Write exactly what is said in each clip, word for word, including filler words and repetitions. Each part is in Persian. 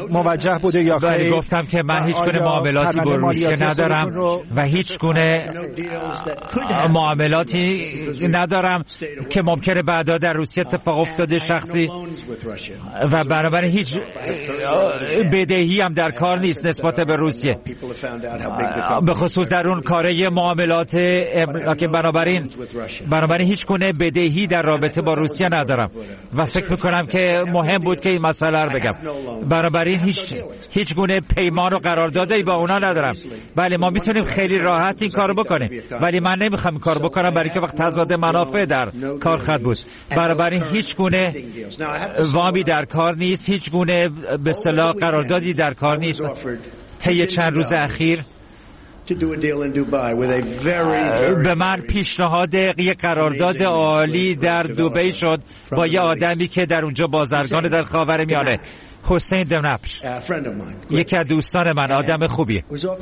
موجه بوده یا خیر؟ ولی گفتم که من هیچ گونه معاملاتی با روسیه ندارم و هیچ گونه معاملاتی ندارم که ممکنه بعدا در روسیه اتفاق افتاده شخصی و بنابراین هیچ بدهی هم در کار نیست نسبت به روسیه، به خصوص در اون کاره معاملات املاک. بنابراین بنابراین هیچ گونه بدهی در رابطه با روسیه ندارم و فکر میکنم که مهم بود که این مسئله رو بگم. بنابراین هیچ هیچ گونه پیمان و قراردادی با اونا ندارم. بله ما میتونیم خیلی راحت این کارو بکنیم، ولی من نمیخوام این کارو بکنم برای که وقت تضاد منافع در کار خواهد بود. بنابراین هیچ گونه وامی در کار نیست، هیچ گونه به اصطلاح قراردادی در کار نیست. طی چند روز اخیر به من پیشنهاد یک قرارداد عالی در دبی شد با یه آدمی که در اونجا بازرگان در خاورمیانه، حسین دمنپش، یکی از دوستان من، آدم خوبیه.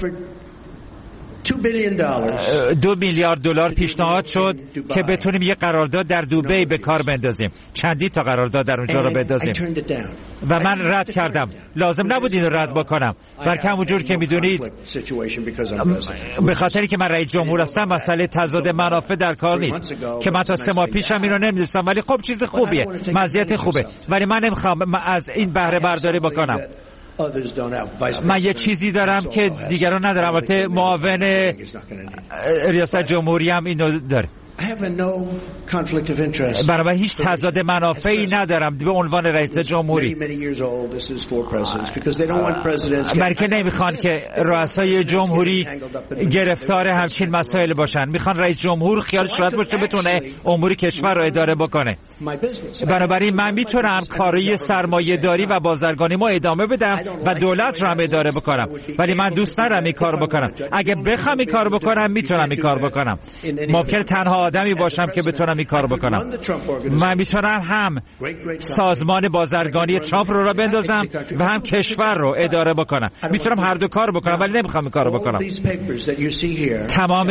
دو میلیارد دلار پیشنهاد شد که بتونیم یه قرارداد در دبی به کار بندازیم، چندی تا قرارداد در اونجا رو بندازیم و من رد کردم. لازم نبود اینو رد بکنم، بلکه همونجور که میدونید به خاطری که من رئیس جمهور هستم مسئله تضاد منافع در کار نیست که من تا سه ماه پیشم اینو نمیدونستم، ولی خب چیز خوبیه، مزیت خوبه، ولی من نمیخوام از این بهره برداری بکنم. من یه چیزی دارم که دیگران ندارم، البته معاون ریاست جمهوری هم اینو داره. برای هیچ تضاد منافعی ندارم به عنوان رئیس جمهوری، بلکه نمیخوان که رؤسای جمهوری گرفتار همچین مسائل باشن. میخوان رئیس جمهور خیالش راحت باشه بتونه امور کشور رو اداره بکنه. بنابراین من میتونم کاری سرمایه داری و بازرگانی ما ادامه بدم و دولت رو هم اداره بکنم، ولی من دوست ندارم این کار بکنم. اگه بخوام این کار بکنم میتونم این کار بکنم. ممکنه تنها آدمی باشم که بتونم این کار بکنم. من میتونم هم سازمان بازرگانی ترامپ رو را بندازم و هم کشور رو اداره بکنم. میتونم هر دو کار بکنم، ولی نمیخوام این کار بکنم. تمام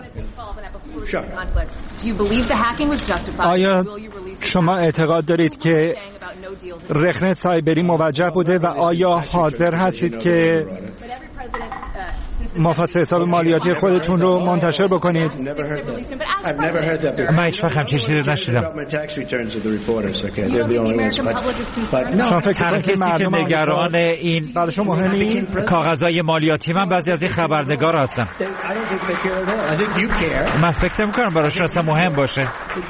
آیا شما اعتقاد دارید که رخنه سایبری موجه بوده و آیا حاضر هستید که مفصل حساب مالیاتی خودتون رو منتشر بکنید؟ من هیچ وقت همچین چیزی نشیدم. شما فکر هر کسی که نگران این کاغذهای مالیاتی، من بعضی از این خبرنگار هستم، من فکر نمی‌کنم براشون اصلا مهم باشه.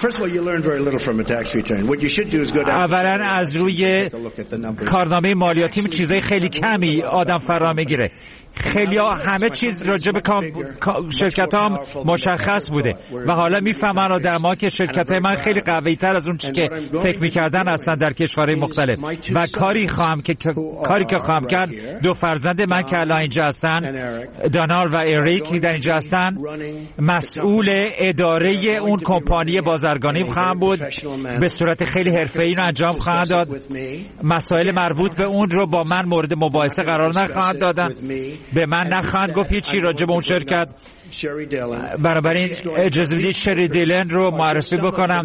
اولا از روی کارنامه مالیاتی چیزای خیلی کمی آدم فرا میگیره. خیلی ها همه چیز راجع به شرکت هم مشخص بوده و حالا میفهمن آدم ها که شرکت های من خیلی قوی تر از اون چی که فکر میکردن هستن در کشورهای مختلف و کاری خواهم که کاری که خواهم کرد، دو فرزند من که الان اینجا هستن، دانال و اریک در اینجا هستن، مسئول اداره اون کمپانی بازرگانی خواهم بود، به صورت خیلی حرفه‌ای انجام خواهم داد. مسائل مربوط به اون رو با من مورد مباحثه قرار نخواهند دادن، به من نخواهند گفت هیچی راجع به اون شرکت. بنابراین اجازه بدید شری دیلن رو معرفی بکنم.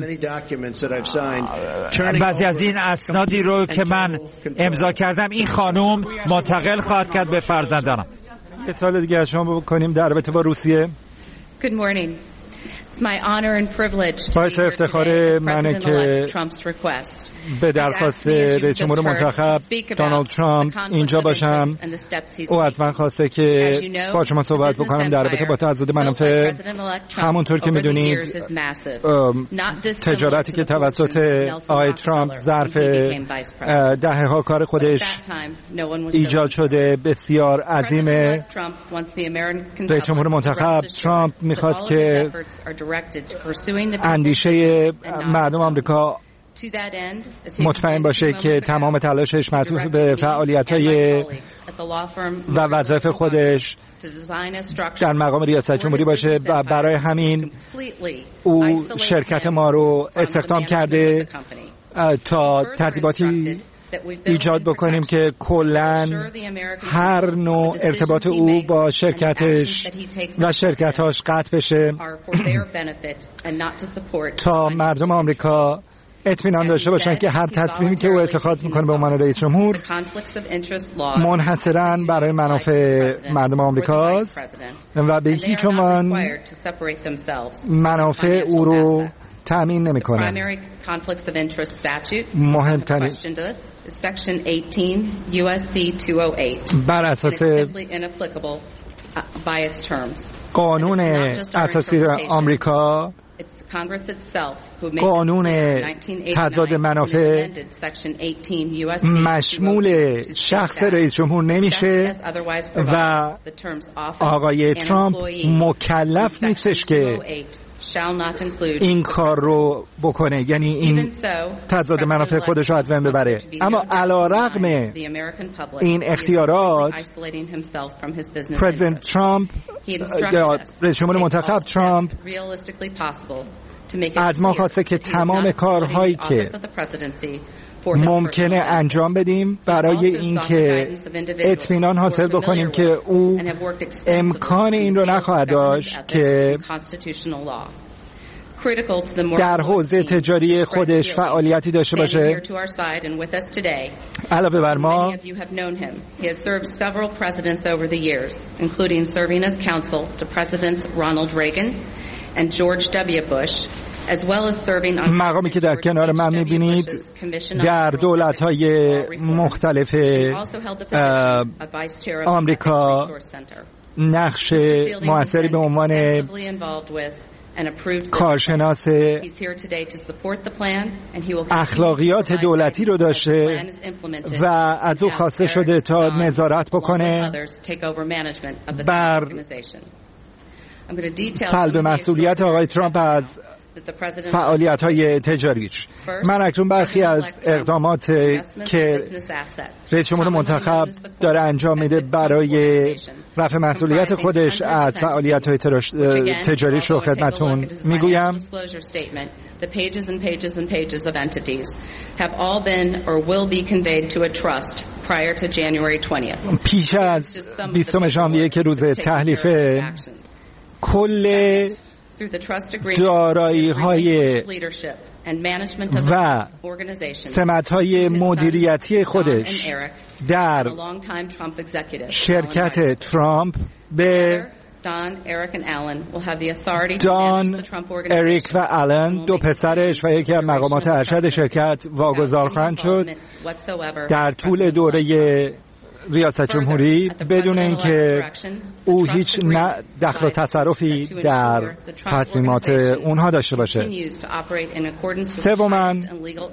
بعضی از این اسنادی رو که من امضا کردم این خانم منتقل خواهد کرد به فرزندانم. یه سال دیگه از شما بکنیم در رابطه با روسیه. Good morning. It's my honor and privilege to باعث افتخار منه که به درخواست رئیس جمهور منتخب دونالد ترامپ اینجا باشم. او از من خواسته که با شما صحبت بکنم در رابطه با تضاد منافع. همونطور که میدونید تجارتی که توسط آقای ترامپ ظرف دهه ها کار خودش ایجاد شده بسیار عظیمه. رئیس جمهور منتخب ترامپ میخواد که اندیشه مردم آمریکا مطمئن باشه که تمام تلاشش معطوف به فعالیت‌های و وظایف خودش در مقام ریاست جمهوری باشه و برای همین او شرکت ما رو استخدام کرده تا ترتیباتی ایجاد بکنیم که کلاً هر نوع ارتباط او با شرکتش و شرکتاش قطع بشه تا مردم آمریکا اطمینان داشته باشند که هر تصمیمی که او اتخاذ میکنه به عنوان رئیس جمهور منحصراً برای منافع مردم آمریکاست و به هیچ عنوان منافع او رو تأمین نمیکنه. مهمترین بر اساس قانون اساسی آمریکا، قانون تضاد منافع مشمول شخص رئیس جمهور نمیشه و آقای ترامپ مکلف نیستش که این کار رو بکنه، یعنی این تضاد منافع خودش رو از بین ببره. اما علیرغم این اختیارات، پرزیدنت ترامپ یا رئیس جمهور منتخب ترامپ از ما خواسته که تمام کارهایی که ممکنه انجام بدیم برای اینکه اطمینان حاصل بکنیم که او امکان این رو نخواهد داشت که در حوزه تجاری خودش فعالیتی داشته باشه. علاوه بر ما مقامی که در کنار من می‌بینید در دولت‌های مختلف آمریکا نقش موثری به عنوان کارشناس اخلاقیات دولتی رو داشته و از او خواسته شده تا نظارت بکنه بر سلب مسئولیت آقای ترامپ از فعالیت‌های تجاریش. من اکنون برخی از اقدامات که رئیس جمهور منتخب داره انجام میده برای رفع مسئولیت خودش از فعالیت‌های تجاریش رو خدمتون میگویم. The pages and pages and pages of entities have all been or will be conveyed to a trust prior to January twentieth. پیش از بیستم ژانویه که روز تحلیفه، کل دارایی‌های و سمت‌های مدیریتی خودش در شرکت ترامپ به دان، اریک و آلن، دو پسرش و یکی از مقامات ارشد شرکت واگذار خواهند شد در طول دوره ریاست جمهوری بدون اینکه او هیچ دخل و تصرفی در تصمیمات اونها داشته باشه. سوماً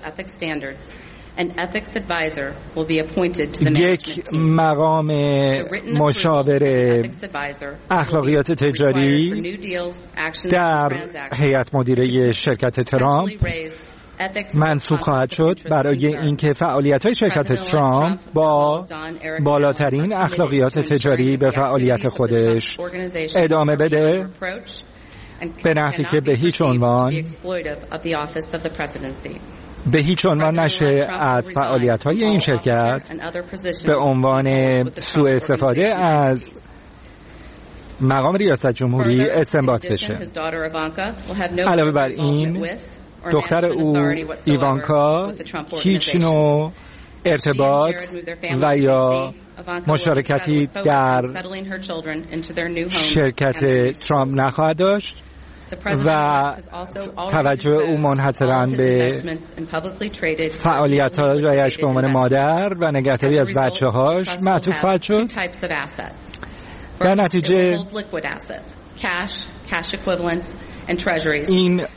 یک مقام مشاور اخلاقیات تجاری در هیئت مدیره شرکت ترامپ منصوب خواهد شد برای اینکه فعالیت‌های شرکت ترامپ با بالاترین اخلاقیات تجاری به فعالیت خودش ادامه بده، به نحوی که به هیچ عنوان به هیچ عنوان نشه از فعالیت‌های این شرکت به عنوان سوء استفاده از مقام ریاست جمهوری استنباط بشه. علاوه بر این، دختر او ایوانکا هیچ نوع ارتباط و یا مشارکتی در شرکت ترامپ نخواهد داشت و توجه او منحصراً به فعالیت‌هایش به عنوان مادر و نگهداری از بچه‌هاش معطوف خواهد شد. در نتیجه این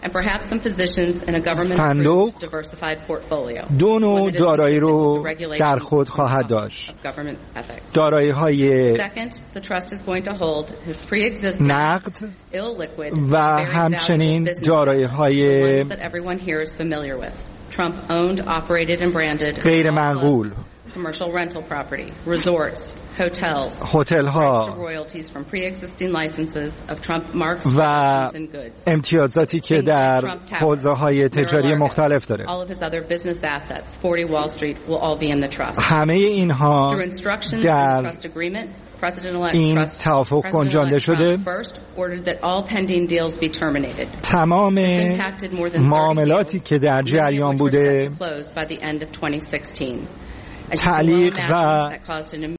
صندوق دو نوع دارایی رو در خود خواهد داشت: دارایی‌های نقد و همچنین دارایی‌های غیر منقول commercial rental property, resorts, hotels, هتل ها royalties from pre-existing licenses of Trump marks و and goods. امتیازاتی که در حوزه‌های تجاری مختلف داره. All of his other business assets, forty Wall Street, will all be in the trust. همه اینها در این توافق گنجانده شده. تمام معاملاتی که در جریان بوده تعلیق و